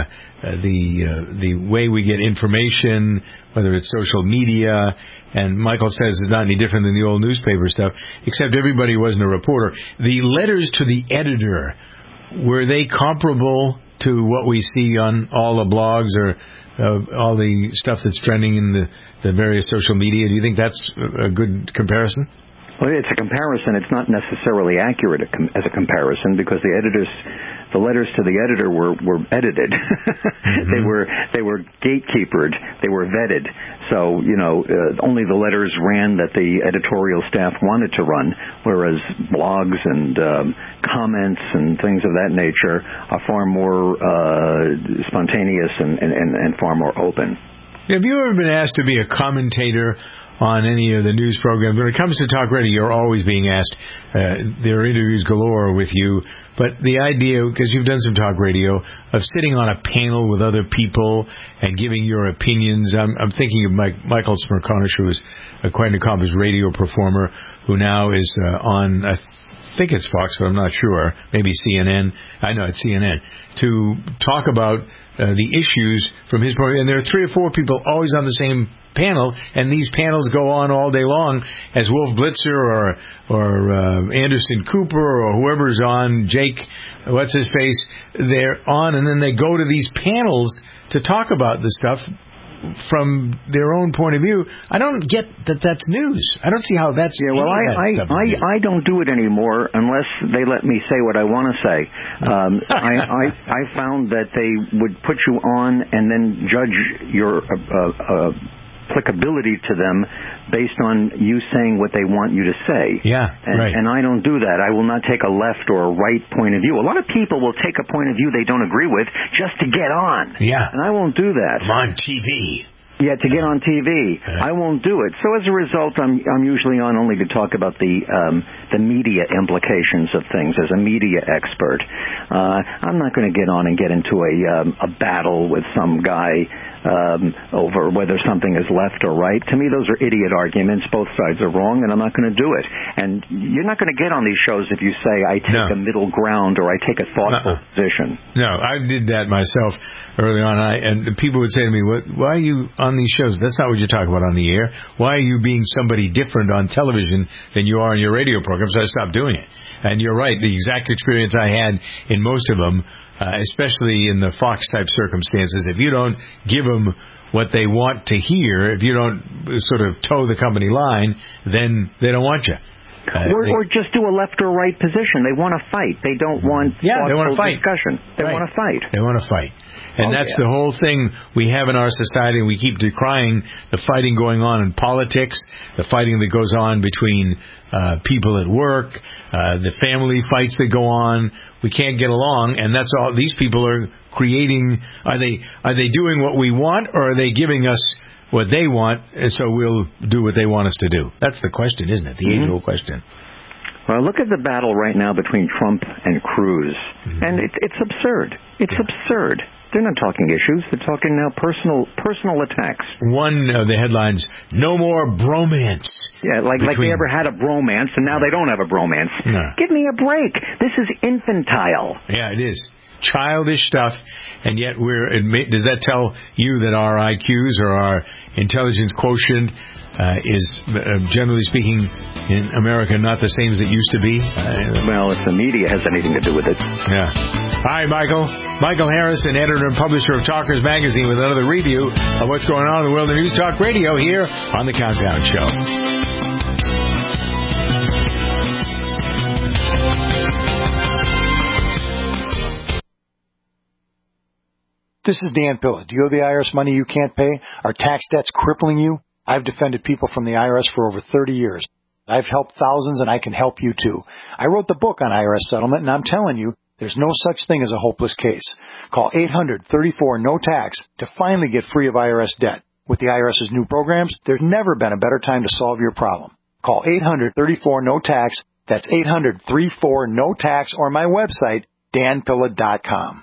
the uh, the way we get information, whether it's social media, and Michael says it's not any different than the old newspaper stuff, except everybody wasn't a reporter. The letters to the editor, were they comparable to what we see on all the blogs or uh, all the stuff that's trending in the, the various social media? Do you think that's a good comparison?
Well, it's a comparison. It's not necessarily accurate as a comparison, because the editors, the letters to the editor were were edited. mm-hmm. They were they were gatekeepered. They were vetted. So you know, uh, only the letters ran that the editorial staff wanted to run, whereas blogs and um, comments and things of that nature are far more uh, spontaneous and, and, and far more open.
Have you ever been asked to be a commentator on any of the news programs? When it comes to talk radio, you're always being asked. Uh, there are interviews galore with you. But the idea, because you've done some talk radio, of sitting on a panel with other people and giving your opinions. I'm, I'm thinking of Mike, Michael Smerconish, who is a quite an accomplished radio performer, who now is uh, on, I think it's Fox, but I'm not sure, maybe C N N. I know it's C N N, to talk about Uh, the issues from his point of view. And there are three or four people always on the same panel, and these panels go on all day long as Wolf Blitzer or or uh, Anderson Cooper or whoever's on, Jake, what's his face, they're on, and then they go to these panels to talk about the stuff from their own point of view. I don't get that that's news. I don't see how that's
yeah. Well, I I, I I don't do it anymore unless they let me say what I want to say. Um, I, I I found that they would put you on and then judge your uh, uh, applicability to them based on you saying what they want you to say.
Yeah,
and,
right.
And I don't do that. I will not take a left or a right point of view. A lot of people will take a point of view they don't agree with just to get on.
Yeah.
And I won't do that.
I'm on T V.
Yeah, to get on T V. I won't do it. So as a result, I'm I'm usually on only to talk about the um, the media implications of things as a media expert. Uh, I'm not going to get on and get into a um, a battle with some guy um, over whether something is left or right. To me, those are idiot arguments. Both sides are wrong, and I'm not going to do it. And you're not going to get on these shows if you say I take
no.
a middle ground or I take a thoughtful
uh-uh.
position.
No, I did that myself early on, I, and people would say to me, "What? Why are you on these shows? That's not what you talk about on the air. Why are you being somebody different on television than you are on your radio program?" So I stopped doing it. And you're right, the exact experience I had in most of them, uh, especially in the Fox-type circumstances, if you don't give them what they want to hear, if you don't sort of toe the company line, then they don't want you. Uh,
or,
they,
or just do a left or right position. They want to fight. They don't want
yeah, they want to fight.
discussion. They
right.
want to fight.
They want to fight. And
oh,
that's
yeah.
the whole thing we have in our society, and we keep decrying the fighting going on in politics, the fighting that goes on between uh, people at work, uh, the family fights that go on. We can't get along, and that's all. These people are creating. Are they are they doing what we want, or are they giving us what they want, and so we'll do what they want us to do? That's the question, isn't it? The mm-hmm. age-old question.
Well, look at the battle right now between Trump and Cruz, mm-hmm. and it, it's absurd. It's yeah. absurd. They're not talking issues. They're talking now personal personal attacks.
One of the headlines, no more bromance.
Yeah, like between... like they ever had a bromance, and now they don't have a bromance.
No.
Give me a break. This is infantile.
Yeah, it is. Childish stuff, and yet we're. Does that tell you that our I Qs or our intelligence quotient uh, is, uh, generally speaking, in America not the same as it used to be? Uh,
well, if the media has anything to do with it.
Yeah. Hi, Michael. Michael Harrison, editor and publisher of Talkers Magazine, with another review of what's going on in the world of News Talk Radio here on The Countdown Show.
This is Dan Pilla. Do you owe the I R S money you can't pay? Are tax debts crippling you? I've defended people from the I R S for over thirty years. I've helped thousands, and I can help you too. I wrote the book on I R S settlement, and I'm telling you, there's no such thing as a hopeless case. Call eight hundred, thirty-four, no tax to finally get free of I R S debt. With the IRS's new programs, there's never been a better time to solve your problem. Call eight hundred, thirty-four, no tax. That's eight hundred, thirty-four, no tax, or my website, dan pilla dot com.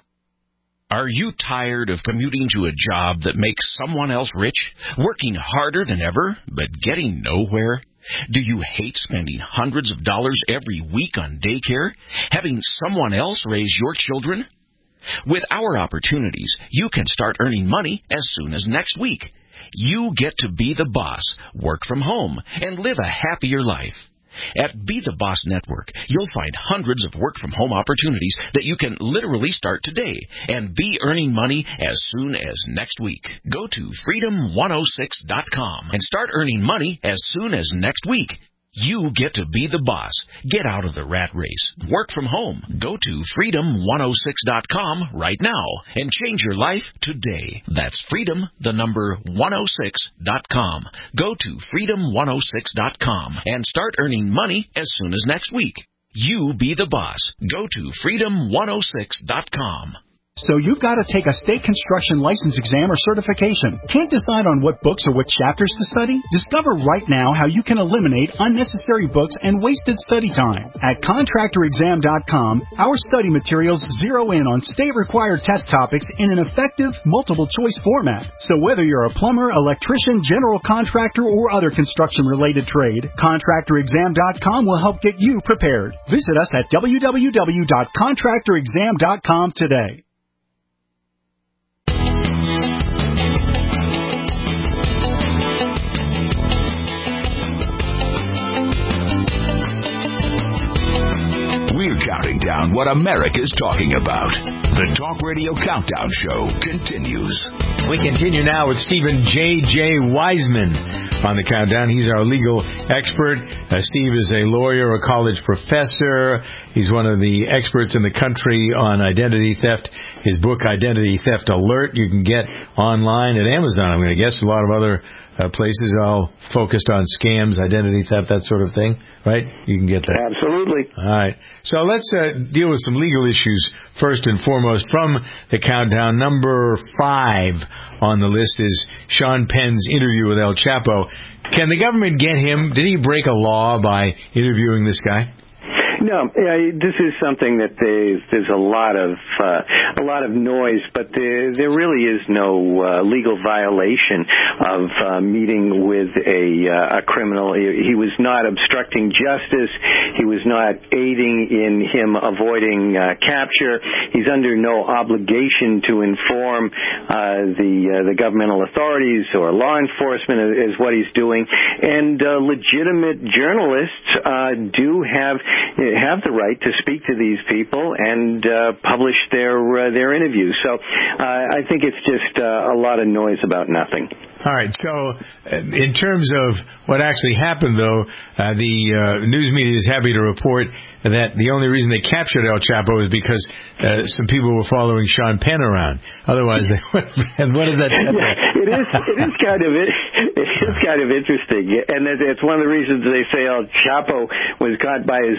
Are you tired of commuting to a job that makes someone else rich, working harder than ever, but getting nowhere? Do you hate spending hundreds of dollars every week on daycare, having someone else raise your children? With our opportunities, you can start earning money as soon as next week. You get to be the boss, work from home, and live a happier life. At Be the Boss Network, you'll find hundreds of work-from-home opportunities that you can literally start today and be earning money as soon as next week. Go to freedom one oh six dot com and start earning money as soon as next week. You get to be the boss. Get out of the rat race. Work from home. Go to freedom one oh six dot com right now and change your life today. That's freedom, the number one oh six dot com. Go to freedom one oh six dot com and start earning money as soon as next week. You be the boss. Go to freedom one oh six dot com.
So you've got to take a state construction license exam or certification. Can't decide on what books or what chapters to study? Discover right now how you can eliminate unnecessary books and wasted study time. At contractor exam dot com, our study materials zero in on state-required test topics in an effective, multiple-choice format. So whether you're a plumber, electrician, general contractor, or other construction-related trade, contractor exam dot com will help get you prepared. Visit us at w w w dot contractor exam dot com today.
We're counting down what America's talking about. The Talk Radio Countdown Show continues.
We continue now with Stephen J J. Wiseman on the countdown. He's our legal expert. Uh, Steve is a lawyer, a college professor. He's one of the experts in the country on identity theft. His book, Identity Theft Alert, you can get online at Amazon, I'm going to guess. A lot of other uh, places all focused on scams, identity theft, that sort of thing, right? You can get that.
Absolutely.
All right. So let's uh, deal with some legal issues first and foremost from the countdown. Number five on the list is Sean Penn's interview with El Chapo. Can the government get him? Did he break a law by interviewing this guy?
No, uh, this is something that there's, there's a lot of uh, a lot of noise, but there, there really is no uh, legal violation of uh, meeting with a, uh, a criminal. He, he was not obstructing justice. He was not aiding in him avoiding uh, capture. He's under no obligation to inform uh, the uh, the governmental authorities or law enforcement is what he's doing. And uh, legitimate journalists uh, do have. have the right to speak to these people and uh, publish their uh, their interviews. So uh, I think it's just uh, a lot of noise about nothing.
All right. So uh, in terms of what actually happened, though, uh, the uh, news media is happy to report that the only reason they captured El Chapo is because uh, some people were following Sean Penn around. Otherwise, they would have. What is that?
Yeah, it is. It is kind of it, it is kind of interesting, and it's one of the reasons they say El Chapo was caught by his own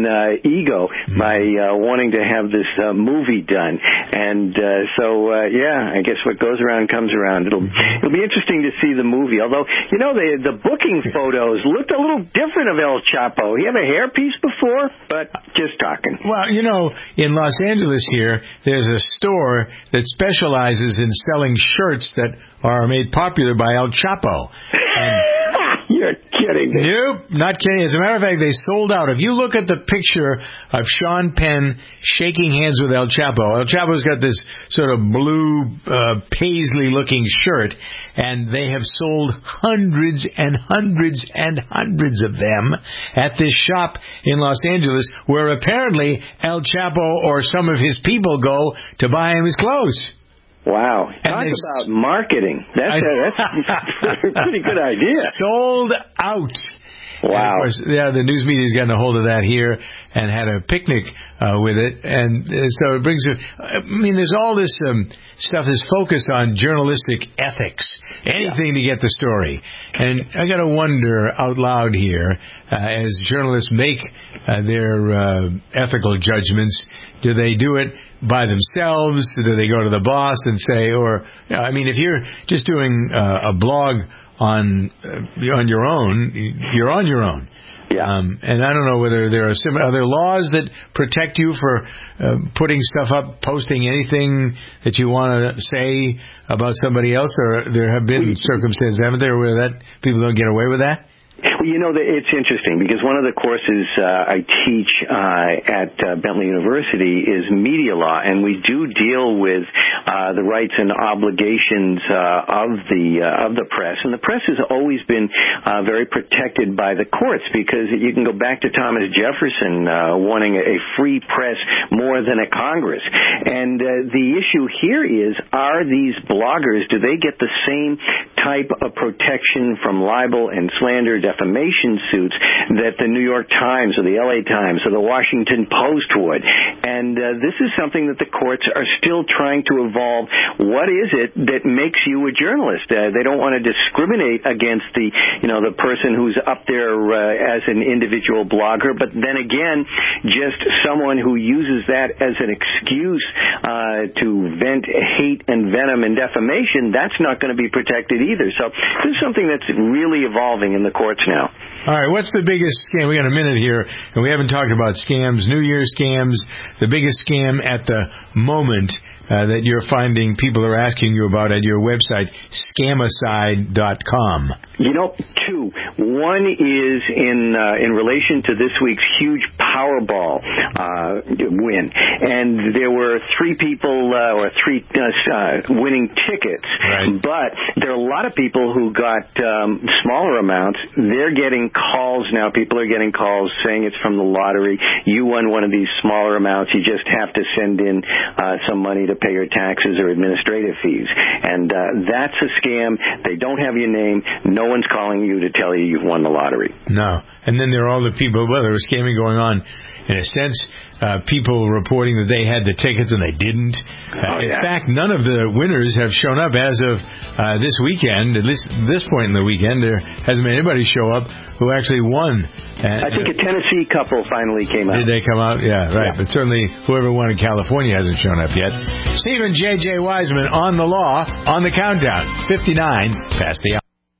uh, ego by uh, wanting to have this uh, movie done. And uh, so, uh, yeah, I guess what goes around comes around. It'll it'll be interesting to see the movie. Although, you know, the the booking photos looked a little different of El Chapo. He had a hairpiece before, but just talking.
Well, you know, in Los Angeles here, there's a store that specializes in selling shirts that are made popular by El Chapo. And
you're kidding me.
Nope, not kidding. As a matter of fact, they sold out. If you look at the picture of Sean Penn shaking hands with El Chapo, El Chapo's got this sort of blue uh, paisley-looking shirt, and they have sold hundreds and hundreds and hundreds of them at this shop in Los Angeles, where apparently El Chapo or some of his people go to buy him his clothes.
Wow. Talk about marketing. That's
I,
a, that's a pretty good idea.
Sold out.
Wow.
Of course, yeah, the news media's gotten a hold of that here and had a picnic uh, with it. And uh, so it brings it. I mean, there's all this um, stuff that's focused on journalistic ethics, anything yeah. to get the story. And I got to wonder out loud here, uh, as journalists make uh, their uh, ethical judgments, do they do it by themselves? Do they go to the boss and say, or, you know, I mean, if you're just doing uh, a blog on uh, on your own, you're on your own.
Yeah.
Um, and I don't know whether there are some other laws that protect you for uh, putting stuff up, posting anything that you want to say about somebody else, or there have been circumstances, haven't there, where that people don't get away with that?
Well, you know, it's interesting because one of the courses uh, I teach uh, at uh, Bentley University is media law, and we do deal with uh, the rights and obligations uh, of the uh, of the press. And the press has always been uh, very protected by the courts because you can go back to Thomas Jefferson uh, wanting a free press more than a Congress. And uh, the issue here is, are these bloggers, do they get the same type of protection from libel and slander, defamation suits that the New York Times or the L A Times or the Washington Post would? And uh, this is something that the courts are still trying to evolve. What is it that makes you a journalist? Uh, they don't want to discriminate against the, you know, the person who's up there uh, as an individual blogger, but then again, just someone who uses that as an excuse uh, to vent hate and venom and defamation, that's not going to be protected either. So this is something that's really evolving in the courts now.
All right, what's the biggest scam? We got a minute here, and we haven't talked about scams, New Year's scams, the biggest scam at the moment uh, that you're finding people are asking you about at your website, scamicide dot com.
You know, two. One is in uh, in relation to this week's huge Powerball uh, win, and there were three people uh, or three uh, winning tickets.
Right.
But there are a lot of people who got um, smaller amounts. They're getting calls now. People are getting calls saying it's from the lottery. You won one of these smaller amounts. You just have to send in uh, some money to pay your taxes or administrative fees, and uh, that's a scam. They don't have your name. No one's calling you to tell you you've won the lottery.
No. And then there are all the people, well, there was scamming going on. In a sense, uh, people reporting that they had the tickets and they didn't. Uh,
oh, yeah.
In fact, none of the winners have shown up as of uh, this weekend. At least this point in the weekend, there hasn't been anybody show up who actually won. And,
I think a Tennessee couple finally came out.
Did they come out? Yeah, right.
Yeah.
But certainly whoever won in California hasn't shown up yet. Stephen J J. Wiseman on the law on the countdown. fifty-nine past the hour.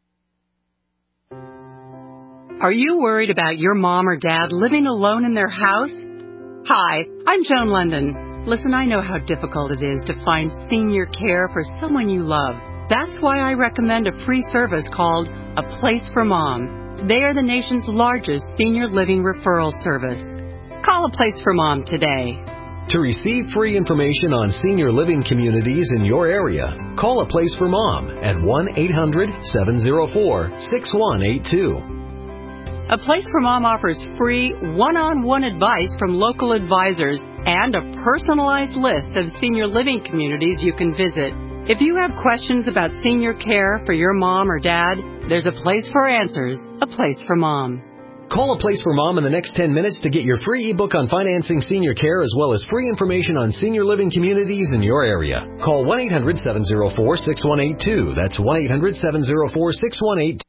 Are you worried about your mom or dad living alone in their house? Hi, I'm Joan London. Listen, I know how difficult it is to find senior care for someone you love. That's why I recommend a free service called A Place for Mom. They are the nation's largest senior living referral service. Call A Place for Mom today.
To receive free information on senior living communities in your area, call A Place for Mom at one eight hundred seven oh four six one eight two.
A Place for Mom offers free one-on-one advice from local advisors and a personalized list of senior living communities you can visit. If you have questions about senior care for your mom or dad, there's a place for answers, A Place for Mom.
Call A Place for Mom in the next ten minutes to get your free ebook on financing senior care as well as free information on senior living communities in your area. Call one eight hundred seven oh four six one eight two. That's one eight hundred seven oh four six one eight